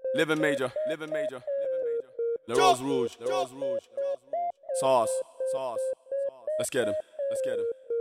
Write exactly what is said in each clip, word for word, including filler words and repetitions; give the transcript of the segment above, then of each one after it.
Living major, living major, living major. Le Rose Rouge, Le Rose Rouge, Sauce, Sauce, let's get him, let's get him.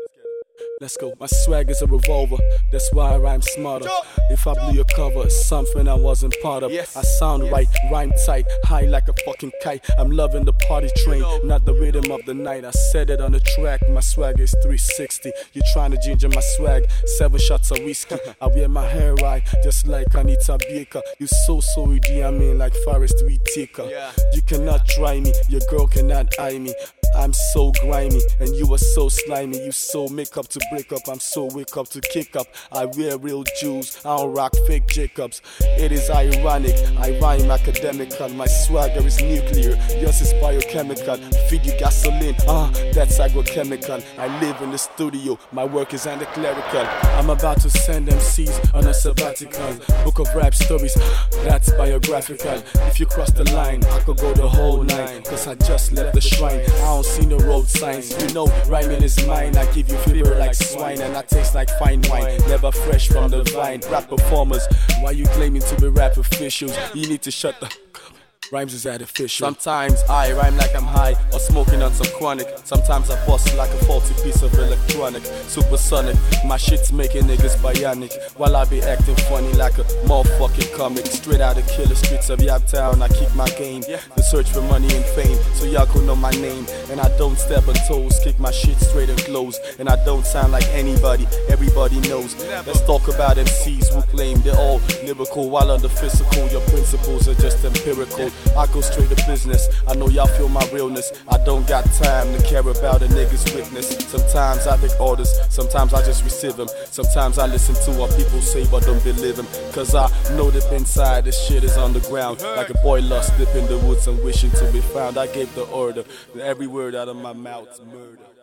Let's go. My swag is a revolver, that's why I rhyme smarter. If I blew your cover, it's something I wasn't part of. Yes. I sound yes. right, rhyme tight, high like a fucking kite. I'm loving the party train, you know. not the rhythm of the night. I said it on the track, my swag is three sixty. You trying to ginger my swag, seven shots of whiskey. I wear my hair right, just like Anita Baker. You so so Idi Amin like Forest Whitaker. Yeah. You cannot try me, your girl cannot eye me. I'm so grimy, and you are so slimy. You so make up to break up, I'm so wake up to kick up. I wear real jewels, I don't rock fake Jacobs. It is ironic, I rhyme academical. My swagger is nuclear, yours is biochemical. Feed you gasoline, ah, that's agrochemical. I live in the studio, my work is anti-clerical. I'm about to send M Cs on a sabbatical. Book of rap stories, that's biographical. If you cross the line, I could go the whole nine, cause I just left the shrine. I don't see no road signs, you know rhyming is mine. I give you fever like swine, and I taste like fine wine, never fresh from the vine. Rap performers, why you claiming to be rap officials? You need to shut the rhymes is artificial. Sometimes I rhyme like I'm high or smoking on some chronic. Sometimes I bust like a faulty piece of electronic. Supersonic, my shit's making niggas bionic, while I be acting funny like a motherfucking comic. Straight out of killer streets of Yap Town, I keep my game. The search for money and fame, so y'all could know my name. And I don't step on toes, kick my shit straight and close. And I don't sound like anybody, everybody knows. Let's talk about M Cs who claim they're all lyrical, while on the physical your principles are just empirical. I go straight to business, I know y'all feel my realness. I don't got time to care about a nigga's witness. Sometimes I take orders, sometimes I just receive them. Sometimes I listen to what people say but don't believe them, cause I know that inside this shit is on the ground. Like a boy lost deep in the woods and wishing to be found. I gave the order, every word out of my mouth's murder.